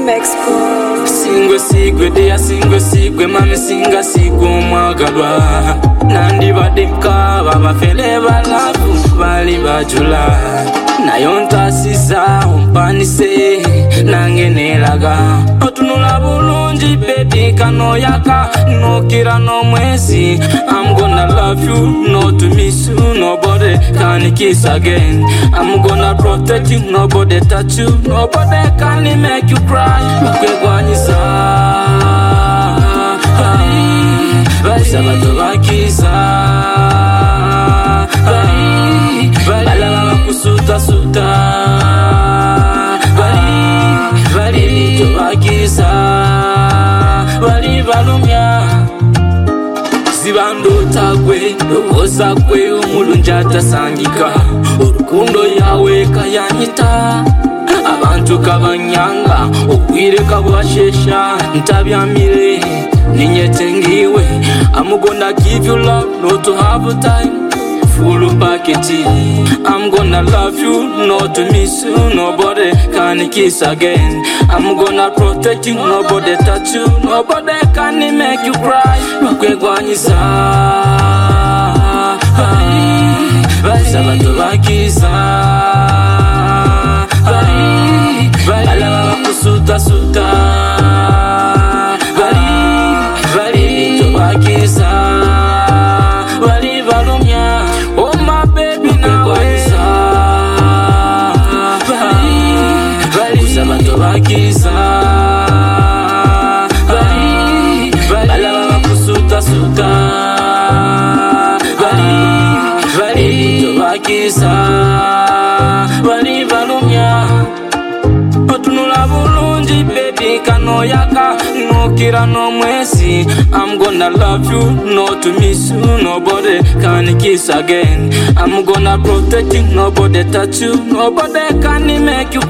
Singwe sigwe deya singwe sigwe mami singa sigwe mwagalwa Nandi badeka babafele balavu bali bajula Nayo ntasiza umpanise nange nelaga Otunula bulungi baby kano yaka nokira no mwezi I'm gonna love you, not to miss you Nobody can kiss again I'm gonna protect you, nobody touch you Nobody can make you cry Bakwegwanyiza Sabato bakiza Balala bakusuta suta Bali bito bakiza Bali balumya Zibando tagwe Oza kwe umulunjata sangika Urukundo yawe kayanyita Abantu kabanyanga Ukwire kabwashesha Ntabyamire Ninyetengiwe I'm gonna give you love Not to have a time Full package I'm gonna love you Not to miss you Nobody can kiss again I'm gonna protect you Nobody touch you Nobody can make you cry Bakwegwanyiza Sabato bakiza Balala bakusuta suta Bali bito bakiza Bali balumya Oh my baby nawe Bali sabato bakiza Balala bakusuta suta Bali bito bakiza Bali balumya Otunula bulungi baby kano yaka nokira no mwezi I'm gonna love you, not to miss you Nobody can kiss again I'm gonna protect you, nobody touch you Nobody can make you